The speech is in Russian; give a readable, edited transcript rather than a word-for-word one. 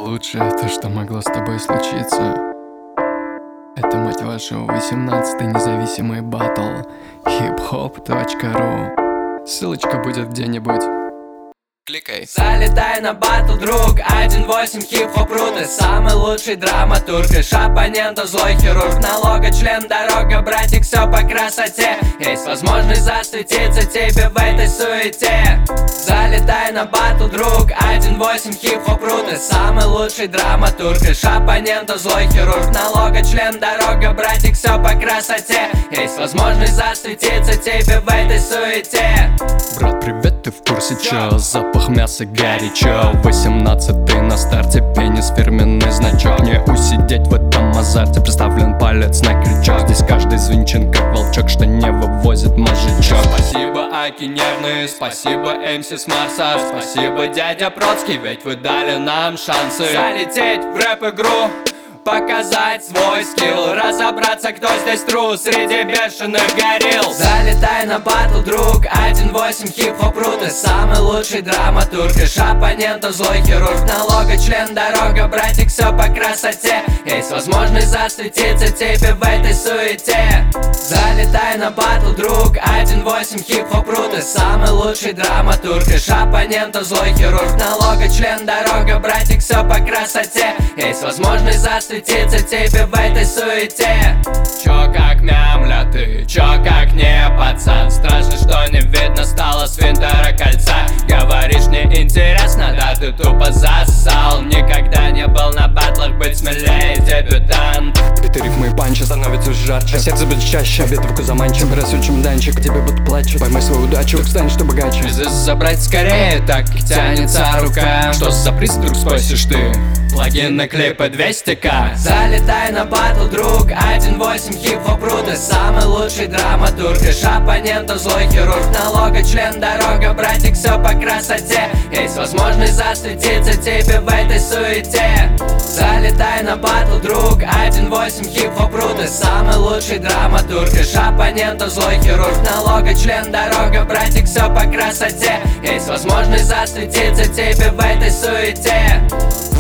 Лучшее то, что могло с тобой случиться, это, мать вашу, 18-й независимый батл hiphop.ru. Ссылочка будет где-нибудь. Кликай. Залетай на батл, друг, 1.8 хип-хоп.ру. Ты самый лучший драматург, лишь оппонента злой хирург. Налога, член, дорога, братик, все по красоте. Есть возможность засветиться тебе в этой суете. Залетай на батл, друг, 1.8 хип-хоп.ру. Ты самый лучший драматург, лишь оппонента злой хирург. Налога, член, дорога, братик, все по красоте. Есть возможность засветиться тебе в этой суете. Брат, привет, ты в курсе чё? Запах мяса горячо. 18-й на старте, пенис, фирменный значок. Не усидеть в этом азарте, представлен палец на крючок. Здесь каждый звенчен как волчок, что не вывозит мозжечок. Спасибо, Аки нервные, спасибо, МС с Марса. Спасибо, дядя Процкий, ведь вы дали нам шансы залететь в рэп-игру, показать свой скилл, разобраться, кто здесь тру среди бешеных горилл. Залетай на батл, друг, 1.8 хип-хоп.ру. Ты самый лучший драматург, лишь оппонента злой хирург. Налога, член, дорога, братик, все по красоте. Есть возможность засветиться тебе в этой суете. Залетай на батл, друг, 1.8 хип-хоп.ру. Ты самый лучший драматург, лишь оппонента злой хирург. Налога, член, дорога, братик, все по красоте. Есть возможность засветиться тебе в этой суете. Чё как мямля ты, чё как не пацан. Страшно, что не видно стало с Винтера кольца. Говоришь, мне интересно, да ты тупо засал. Никогда не был на батлах, быть смелее дебютант. Биты, рифмы и панчи становятся жарче, а сердце будет чаще. Ветровку заманчив, растет чемоданчик, тебе будут плачут. Поймай свою удачу, станешь ты богаче. Бизнес забрать скорее, так и тянется рука. Что за приз, вдруг спросишь ты? Плагин на клипы 200к. Залетай на батл, друг, 1.8 хип-хоп.ру. Ты самый лучший драматург, лишь оппонента злой хирург. Налога, член, дорога, братик, все по красоте. Есть возможность засветиться тебе в этой суете. Залетай на батл, друг, 1.8 хип-хоп.ру. Ты самый лучший драматург, лишь оппонента злой хирург. Налога, член, дорога, братик, все по красоте. Есть возможность засветиться тебе в этой суете.